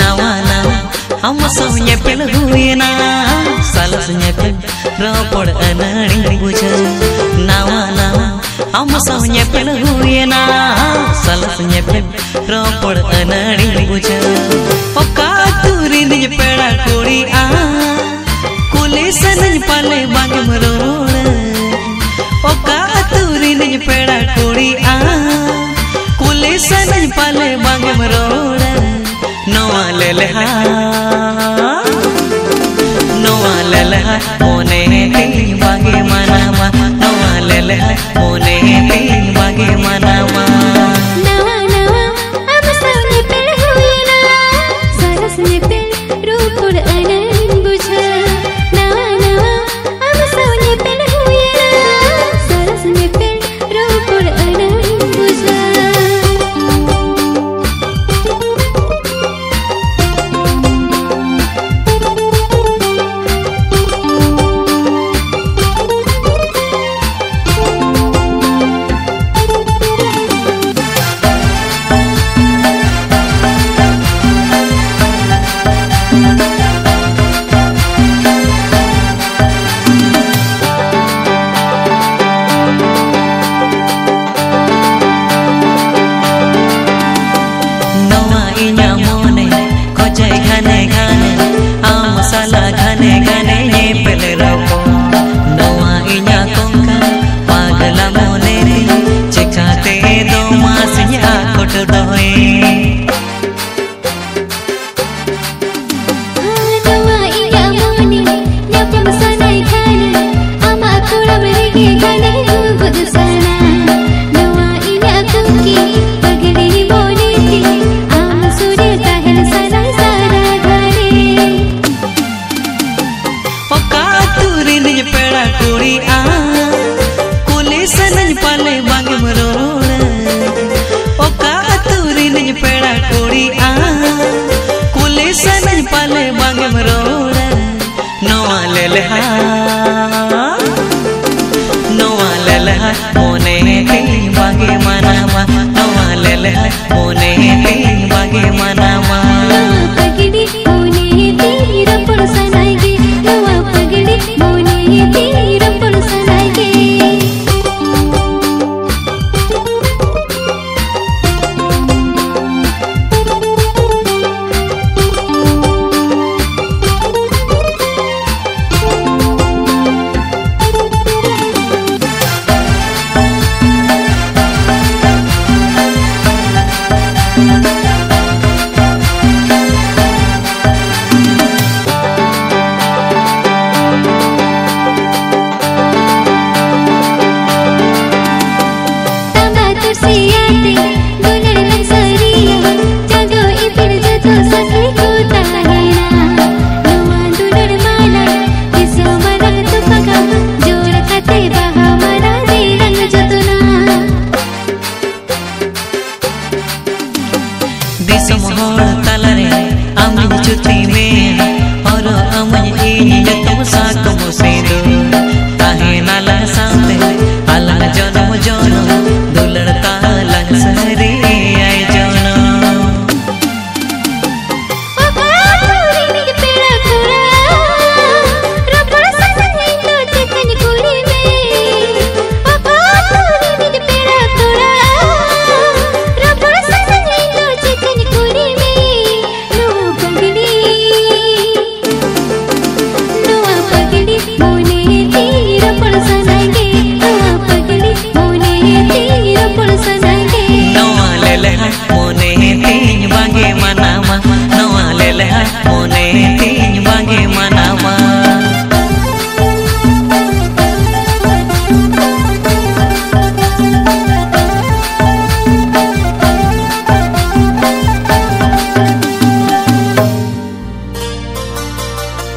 nawa nawa amo sonya pel huina salasnya pel ropod anari buja nawa nawa amo sonya pel huina salasnya pel ropod anari buja oka turi nij peda kodi a kulisan pale bang marod oka turi nij peda kodi a kulisan pale bang marod noa lelha mone te bage manawa noa lelha mone te bage manawa nawa nawa amsane pel huina sarasne pel rupod anan bujha nawa nawa amsane pel huina sarasne pel rupod anan bujha sala gane gane ye pel rauko noa inya kongka pagala mone chekate do masnya kot doe noa inya mone nyapam sanai khane ama kura berige gane bud sana noa inya kuki pagli mone ti am sure tahel sana sara gane nij peda kodi a kulisan pale bang marod oka turi nij peda kodi a kulisan pale bang marod noa lelha mone te bage manawa noa lelha mone te bage manawa